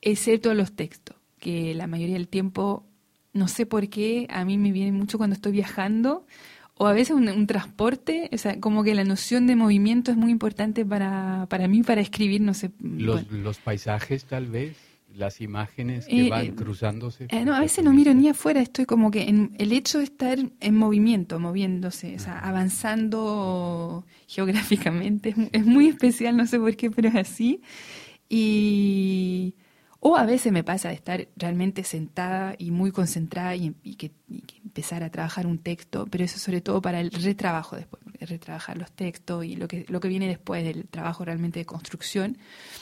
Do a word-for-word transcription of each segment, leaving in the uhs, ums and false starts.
excepto los textos, que la mayoría del tiempo, no sé por qué, a mí me viene mucho cuando estoy viajando, o a veces un, un transporte, o sea, como que la noción de movimiento es muy importante para, para mí, para escribir, no sé. Los, Bueno. los paisajes, tal vez, las imágenes que Eh, van eh, cruzándose. eh, no, a veces no miro ni afuera, estoy como que en el hecho de estar en movimiento, moviéndose, o sea, avanzando geográficamente, es, es muy especial, no sé por qué, pero es así. Y o a veces me pasa de estar realmente sentada y muy concentrada y, y, que, y que empezar a trabajar un texto, pero eso sobre todo para el retrabajo después, porque retrabajar los textos y lo que, lo que viene después del trabajo realmente de construcción.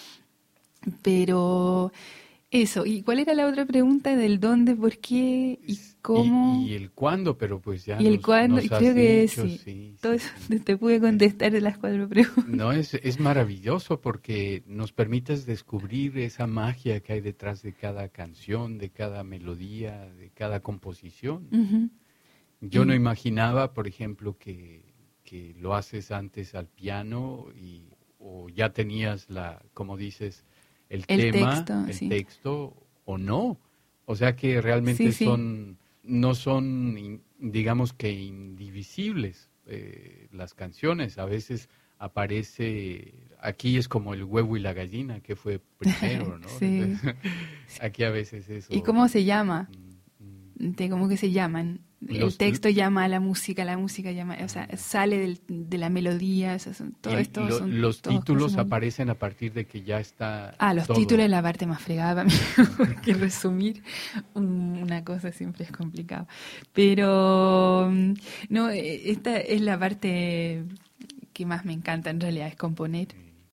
Pero eso, ¿y cuál era la otra pregunta del dónde, por qué y cómo? Y, y el cuándo, pero pues ya Y el nos, cuándo, nos y has creo que dicho, sí, sí, todo sí, eso sí. te pude contestar de las cuatro preguntas. No, es, es maravilloso porque nos permites descubrir esa magia que hay detrás de cada canción, de cada melodía, de cada composición. Uh-huh. Yo Y, no imaginaba, por ejemplo, que, que lo haces antes al piano y, o ya tenías, la, como dices, el el tema, texto, el sí. texto o no. O sea que realmente Sí, sí. son, no son, in- digamos que indivisibles eh, las canciones. A veces aparece, aquí es como el huevo y la gallina, que fue primero, ¿no? Sí. Aquí a veces ¿Y eso. cómo se llama? mm, mm, De cómo que se llaman. El Los, texto llama a la música, la música llama, o sea, sale del, de la melodía, o sea, son, todo y esto lo- son los todas cosas títulos muy... aparecen a partir de que ya está Ah, los títulos todo. es la parte más fregada para mí, porque resumir un- una cosa siempre es complicado. Pero, mm, no, eh, esta es la parte que más me encanta en realidad, es componer. eh,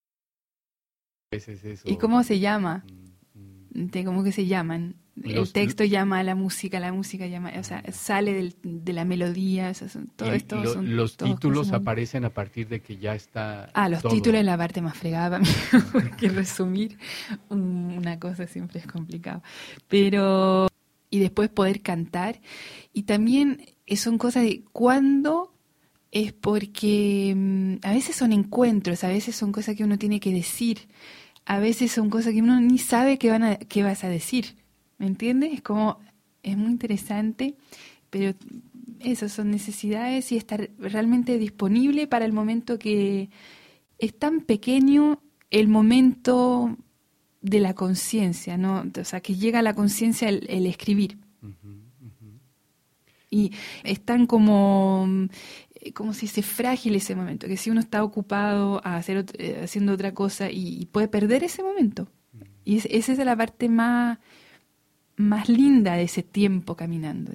A veces ¿Y eso. cómo se llama? mm, mm, De cómo que se llaman. El Los, texto llama a la música, la música llama, o sea, sale del, de la melodía, o sea, son, todo y esto lo- son los todas cosas títulos muy... aparecen a partir de que ya está Ah, los títulos todo. es la parte más fregada para mí, porque resumir un- una cosa siempre es complicado. Pero, y después poder cantar. Y también eh, son cosas de cuándo es porque mm, a veces son encuentros, a veces son cosas que uno tiene que decir, a veces son cosas que uno ni sabe qué, van a, qué vas a decir. ¿Me entiendes? Es como, es muy interesante, pero esas son necesidades y estar realmente disponible para el momento que es tan pequeño, el momento de la conciencia, ¿no? O sea, que llega a la conciencia el, el escribir. Ujú, ujú. Y es tan como, eh, como se dice, frágil ese momento, que si uno está ocupado a hacer ot- eh, haciendo otra cosa y, y puede perder ese momento. Y es- esa es la parte más, más linda de ese tiempo caminando.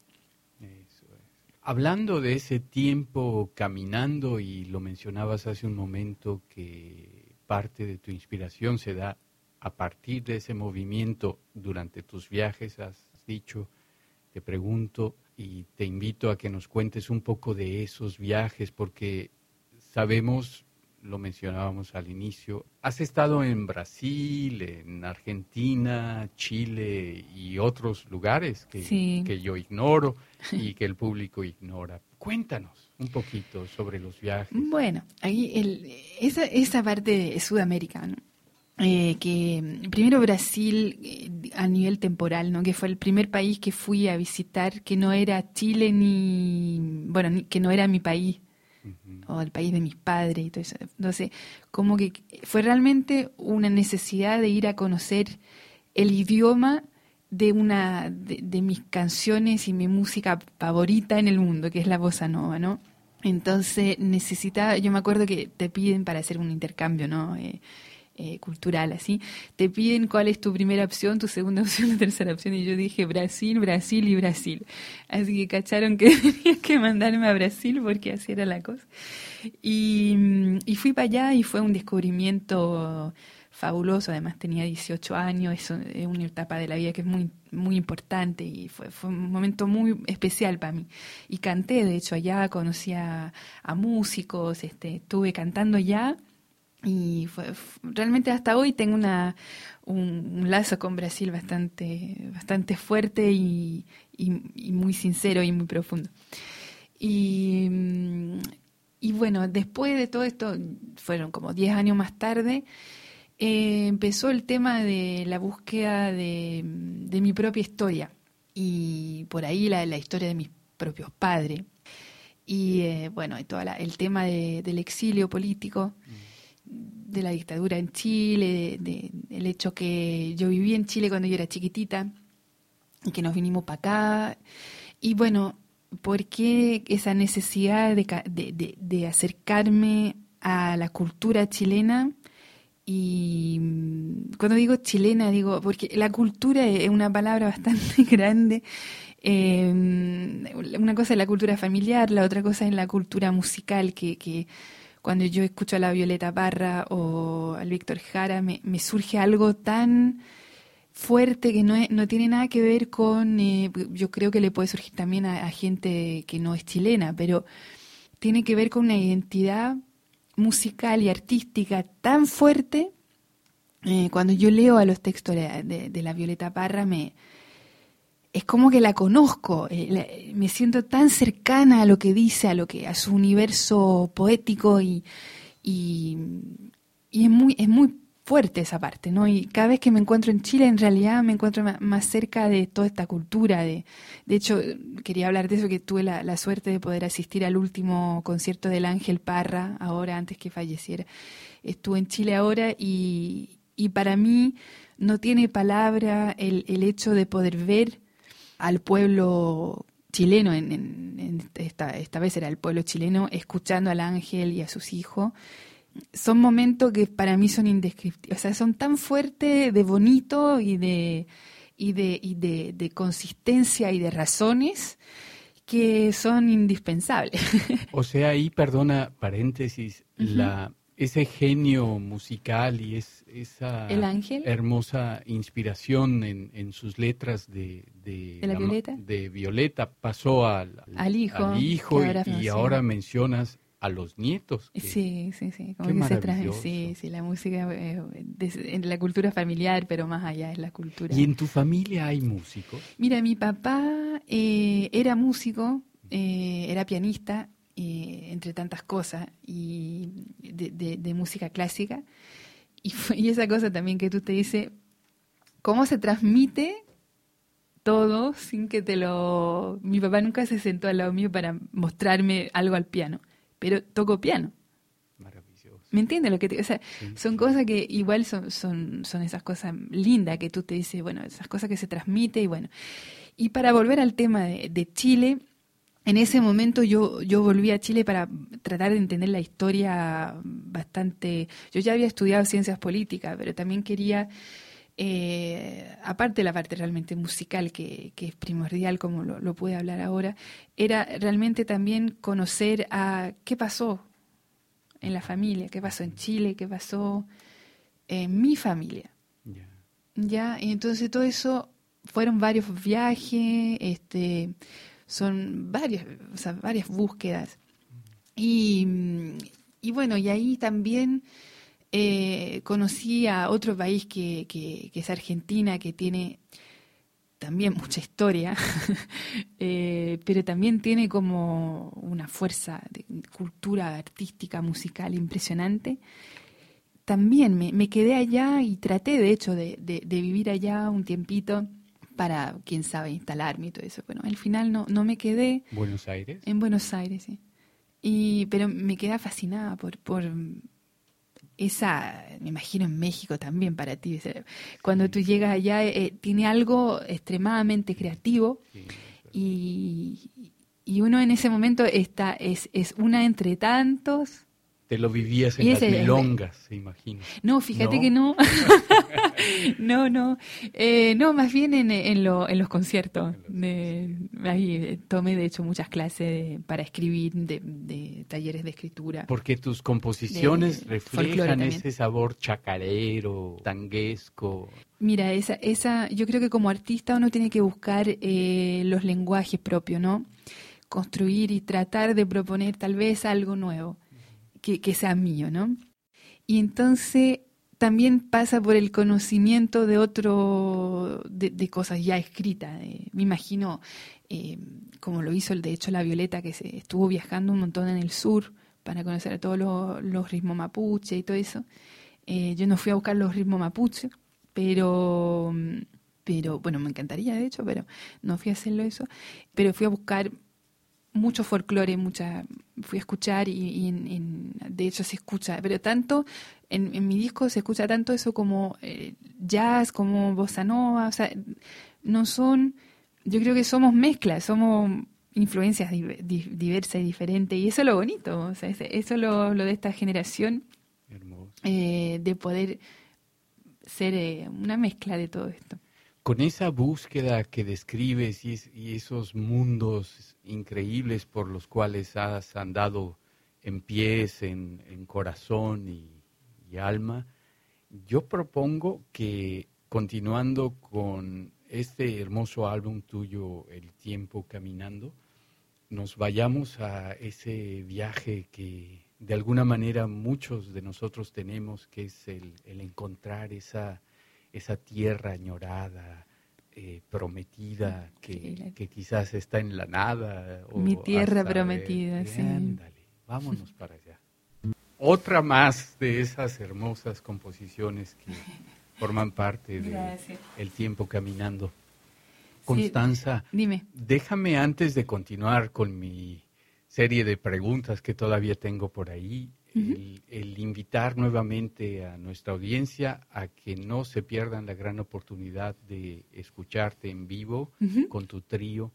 Eso es. Hablando de ese tiempo caminando, y lo mencionabas hace un momento, que parte de tu inspiración se da a partir de ese movimiento durante tus viajes, has dicho. Te pregunto y te invito a que nos cuentes un poco de esos viajes, porque sabemos, lo mencionábamos al inicio, has estado en Brasil, en Argentina, Chile y otros lugares que, Sí. que yo ignoro y que el público ignora. Cuéntanos un poquito sobre los viajes. Bueno, ahí el, esa, esa parte de Sudamérica, ¿no? Eh, que primero Brasil eh, a nivel temporal, ¿no? Que fue el primer país que fui a visitar, que no era Chile ni, bueno, ni- que no era mi país Ujú. o el país de mis padres y todo eso. Entonces, como que fue realmente una necesidad de ir a conocer el idioma de una de, de mis canciones y mi música favorita en el mundo, que es la bossa nova, ¿no? Entonces necesitaba, yo me acuerdo que te piden para hacer un intercambio, ¿no? Eh, eh, cultural, así, te piden cuál es tu primera opción, tu segunda opción, tu tercera opción, y yo dije Brasil, Brasil y Brasil. Así que cacharon que tenía que mandarme a Brasil porque así era la cosa. Y, y fui para allá y fue un descubrimiento fabuloso, además tenía dieciocho años, eso es una etapa de la vida que es muy muy importante y fue, fue un momento muy especial para mí. Y canté, de hecho, allá, conocí a, a músicos, este, estuve cantando allá. Y fue, f- realmente hasta hoy tengo una, un, un lazo con Brasil bastante, bastante fuerte y, y, y muy sincero y muy profundo. Y, mm, y bueno, después de todo esto, fueron como diez años más tarde, eh, empezó el tema de la búsqueda de, de mi propia historia y por ahí la, la historia de mis propios padres. Y eh, bueno, todo el tema de, del exilio político, de la dictadura en Chile, de, de, el hecho que yo viví en Chile cuando yo era chiquitita y que nos vinimos para acá. Y bueno, ¿por qué esa necesidad de, de, de, de acercarme a la cultura chilena? Y cuando digo chilena, digo, porque la cultura es una palabra bastante grande. Eh, una cosa es la cultura familiar, la otra cosa es la cultura musical, que, que cuando yo escucho a la Violeta Parra o al Víctor Jara, me, me surge algo tan fuerte que no, es, no tiene nada que ver con, eh, yo creo que le puede surgir también a, a gente que no es chilena, pero tiene que ver con una identidad musical y artística tan fuerte. Eh, cuando yo leo a los textos de, de, de la Violeta Parra, me es como que la conozco, eh, la, me siento tan cercana a lo que dice, a lo que a su universo poético y, y, y es muy es muy fuerte esa parte, ¿no? Y cada vez que me encuentro en Chile, en realidad me encuentro más, más cerca de toda esta cultura. De, de hecho, quería hablar de eso, que tuve la, la suerte de poder asistir al último concierto del Ángel Parra, ahora antes que falleciera. Estuve en Chile ahora y, y para mí no tiene palabra el, el hecho de poder ver al pueblo chileno, en, en, en esta, esta vez era el pueblo chileno, escuchando al Ángel y a sus hijos. Son momentos que para mí son indescriptibles, o sea, son tan fuertes de bonito y de y de y de, de consistencia y de razones que son indispensables. O sea, ahí, perdona, paréntesis, uh-huh. la ese genio musical y es, esa ¿El Ángel? hermosa inspiración en, en sus letras de, de, ¿De la la, Violeta? de Violeta pasó al, al, al hijo, al hijo y, ahora, y no, ahora sí. mencionas a los nietos. Que, sí, sí, sí. Como qué que se trae, maravilloso. sí, sí, la música eh, de, en la cultura familiar, pero más allá es la cultura. ¿Y en tu familia hay músicos? Mira, mi papá eh, era músico, eh, era pianista, eh, entre tantas cosas, y de, de, de música clásica. Y, fue, y esa cosa también que tú te dices, ¿cómo se transmite todo sin que te lo... Mi papá nunca se sentó al lado mío para mostrarme algo al piano, pero toco piano. Maravilloso. ¿Me entiendes lo que te... O sea, sí, son sí. cosas que igual son, son, son esas cosas lindas que tú te dices, bueno, esas cosas que se transmiten y bueno. Y para volver al tema de, de Chile, en ese momento yo, yo volví a Chile para tratar de entender la historia bastante... Yo ya había estudiado ciencias políticas, pero también quería... Eh, aparte de la parte realmente musical que, que es primordial, como lo, lo pude hablar ahora, era realmente también conocer a qué pasó en la familia, qué pasó en Chile, qué pasó en mi familia. Yeah. Ya, y entonces todo eso fueron varios viajes, este, son varias, o sea, varias búsquedas. Y, y bueno, y ahí también Eh, conocí a otro país que, que, que es Argentina, que tiene también mucha historia, eh, pero también tiene como una fuerza de cultura artística, musical impresionante. También me, me quedé allá y traté, de hecho, de, de, de vivir allá un tiempito para, quién sabe, instalarme y todo eso. Bueno, al final no, no me quedé. ¿Buenos Aires? En Buenos Aires, sí. Y, pero me quedé fascinada por... por esa, me imagino en México también para ti, cuando tú llegas allá eh, tiene algo extremadamente creativo sí, y, y uno en ese momento está es, es una entre tantos. Te lo vivías en y las ese, milongas, se imagino. No, fíjate ¿No? que no. no, no. Eh, no, más bien en, en, lo, en los conciertos. De, ahí eh, tomé, de hecho, muchas clases de, para escribir, de, de talleres de escritura. Porque tus composiciones de reflejan ese sabor chacarero, tanguesco. Mira, esa, esa, yo creo que como artista uno tiene que buscar eh, los lenguajes propios, ¿no? Construir y tratar de proponer tal vez algo nuevo. Que, que sea mío, ¿no? Y entonces también pasa por el conocimiento de otro, de, de cosas ya escritas. Eh, me imagino, eh, como lo hizo de hecho la Violeta, que se estuvo viajando un montón en el sur para conocer a todos los, los ritmos mapuche y todo eso. Eh, yo no fui a buscar los ritmos mapuche, pero, pero, bueno, me encantaría de hecho, pero no fui a hacerlo eso. Pero fui a buscar mucho folclore, mucha, fui a escuchar y, y en, en, de hecho se escucha, pero tanto, en, en mi disco se escucha tanto eso como eh, jazz, como bossa nova, o sea, no son, yo creo que somos mezclas, somos influencias di, di, diversas y diferentes, y eso es lo bonito, o sea, eso es lo, lo de esta generación, eh, de poder ser eh, una mezcla de todo esto. Con esa búsqueda que describes y, es, y esos mundos increíbles por los cuales has andado en pies, en, en corazón y, y alma, yo propongo que continuando con este hermoso álbum tuyo, El Tiempo Caminando, nos vayamos a ese viaje que de alguna manera muchos de nosotros tenemos, que es el, el encontrar esa, esa tierra añorada, eh, prometida, que, que quizás está en la nada. O Mi tierra hasta prometida, de, sí. Ándale, vámonos para allá. Otra más de esas hermosas composiciones que forman parte de El Tiempo Caminando. Constanza, sí, dime. Déjame antes de continuar con mi serie de preguntas que todavía tengo por ahí, uh-huh. el, el invitar nuevamente a nuestra audiencia a que no se pierdan la gran oportunidad de escucharte en vivo uh-huh. con tu trío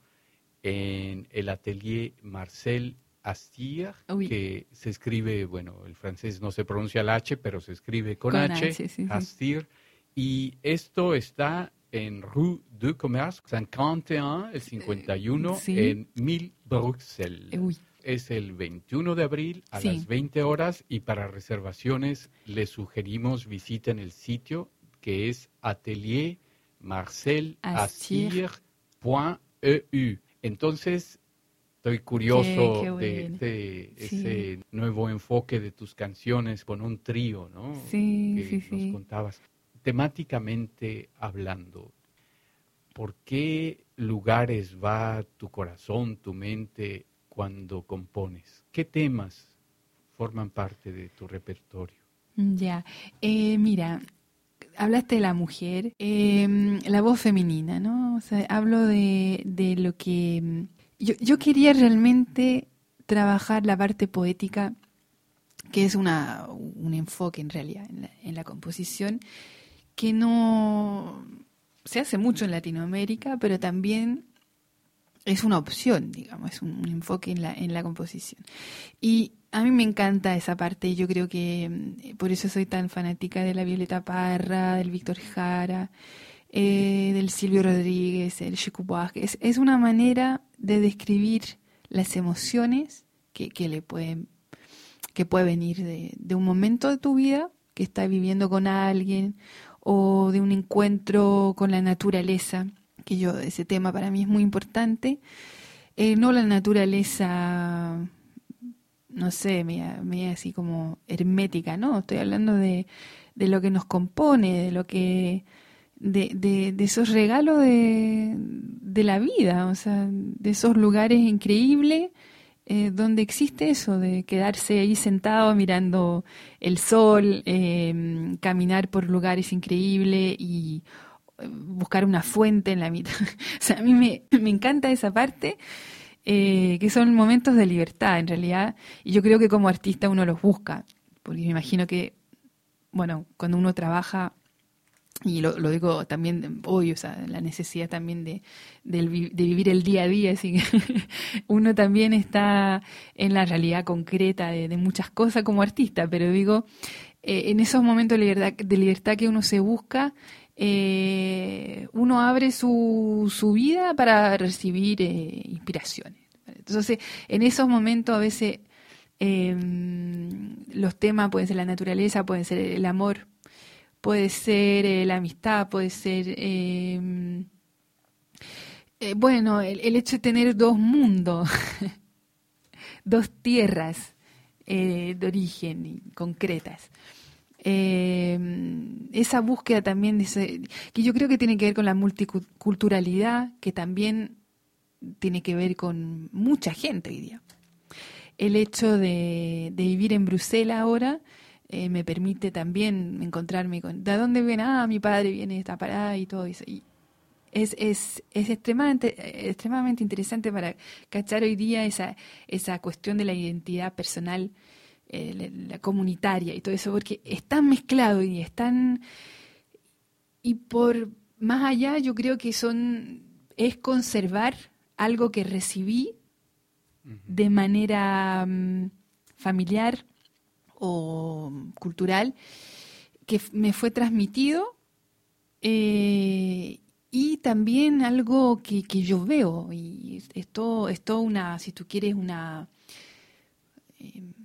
en el Atelier Marcel Astier, oui. que se escribe, bueno, el francés no se pronuncia la H, pero se escribe con, con H, H sí, Astier, sí. Y esto está en Rue du Commerce, cincuenta y uno, el cincuenta y uno, sí. en Mille Bruxelles. Oui. Es el veintiuno de abril a sí. las veinte horas y para reservaciones les sugerimos visiten el sitio que es atelier marcel astier punto e u. Entonces, estoy curioso qué, qué de, de sí. ese nuevo enfoque de tus canciones con un trío, ¿no? Sí, que sí, nos sí. contabas. Temáticamente hablando, ¿por qué lugares va tu corazón, tu mente cuando compones? ¿Qué temas forman parte de tu repertorio? Ya, eh, mira, hablaste de la mujer, eh, la voz femenina, ¿no? O sea, hablo de, de lo que... Yo, yo quería realmente trabajar la parte poética, que es una, un enfoque en realidad en la, en la composición, que no se hace mucho en Latinoamérica, pero también es una opción, digamos, es un, un enfoque en la, en la composición. Y a mí me encanta esa parte, y yo creo que por eso soy tan fanática de la Violeta Parra, del Víctor Jara, eh, del Silvio Rodríguez, del Chico Buarque. Es, es una manera de describir las emociones que, que le pueden, que puede venir de, de un momento de tu vida que estás viviendo con alguien, o de un encuentro con la naturaleza, que yo, ese tema para mí es muy importante. Eh, no la naturaleza, no sé, media, media así como hermética, no, estoy hablando de, de lo que nos compone, de lo que, de, de, de esos regalos de, de la vida, o sea, de esos lugares increíbles eh, donde existe eso, de quedarse ahí sentado mirando el sol, eh, caminar por lugares increíbles y buscar una fuente en la mitad. O sea, a mí me, me encanta esa parte, eh, que son momentos de libertad en realidad, y yo creo que como artista uno los busca, porque me imagino que, bueno, cuando uno trabaja, y lo, lo digo también, obvio, o sea, la necesidad también de, de, de vivir el día a día, así que uno también está en la realidad concreta de, de muchas cosas como artista, pero digo, eh, en esos momentos de libertad, de libertad que uno se busca, eh, uno abre su, su vida para recibir eh, inspiraciones. Entonces, en esos momentos a veces eh, los temas pueden ser la naturaleza, pueden ser el amor, puede ser eh, la amistad, puede ser, eh, eh, bueno, el, el hecho de tener dos mundos, dos tierras eh, de origen concretas. Eh, esa búsqueda también, de ese, que yo creo que tiene que ver con la multiculturalidad, que también tiene que ver con mucha gente hoy día. El hecho de, de vivir en Bruselas ahora, eh, me permite también encontrarme con, ¿de dónde viene? Ah, mi padre viene de esta parada y todo eso. Y es, es, es extremadamente, extremadamente interesante para cachar hoy día esa, esa cuestión de la identidad personal, eh, la, la comunitaria y todo eso, porque es tan mezclado y es tan... Y por más allá yo creo que son es conservar algo que recibí de manera um, familiar o cultural, que f- me fue transmitido, eh, y también algo que, que yo veo, y es- esto es todo una, si tú quieres, una, eh,